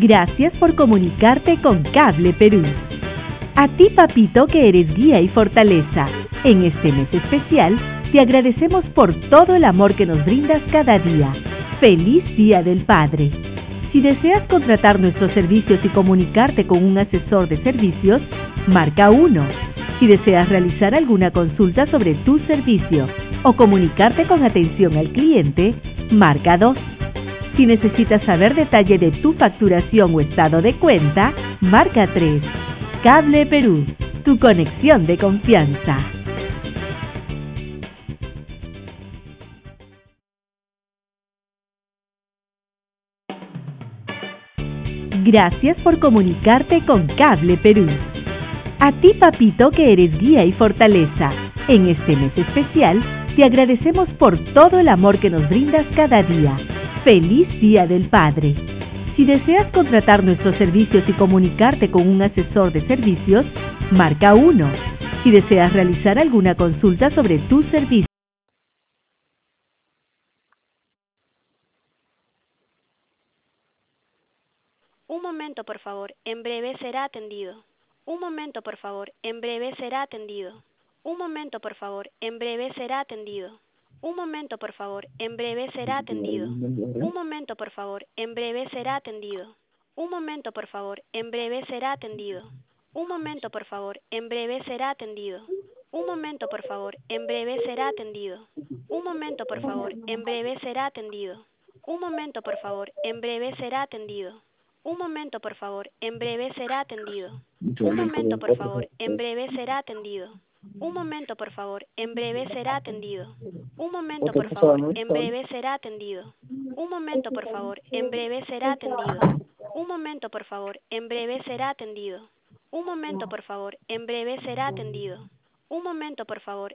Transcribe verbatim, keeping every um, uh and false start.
Gracias por comunicarte con Cable Perú. A ti, papito, que eres guía y fortaleza. En este mes especial, te agradecemos por todo el amor que nos brindas cada día. ¡Feliz Día del Padre! Si deseas contratar nuestros servicios y comunicarte con un asesor de servicios, marca uno. Si deseas realizar alguna consulta sobre tu servicio o comunicarte con atención al cliente, marca dos. Si necesitas saber detalle de tu facturación o estado de cuenta, marca tres. Cable Perú, tu conexión de confianza. Gracias por comunicarte con Cable Perú. A ti, papito, que eres guía y fortaleza. En este mes especial, te agradecemos por todo el amor que nos brindas cada día. ¡Feliz Día del Padre! Si deseas contratar nuestros servicios y comunicarte con un asesor de servicios, marca uno. Si deseas realizar alguna consulta sobre tu servicio. Un momento, por favor. En breve será atendido. Un momento, por favor. En breve será atendido. Un momento, por favor. En breve será atendido. Un momento, por favor. En breve será atendido. Un momento, por favor. En breve será atendido. Un momento, por favor. En breve será atendido. Un momento, por favor. En breve será atendido. Un momento, por favor. En breve será atendido. Un momento, por favor. En breve será atendido. Un momento, por favor. En breve será atendido. Un momento, por favor. En breve será atendido. Un momento, por favor. En breve será atendido. Un momento, por favor. En breve será atendido. Un momento, por favor. En breve será atendido. Un momento, por favor. En breve será atendido. Un momento, por favor. En breve será atendido. Un momento, por favor. En breve será atendido. Un momento, por favor.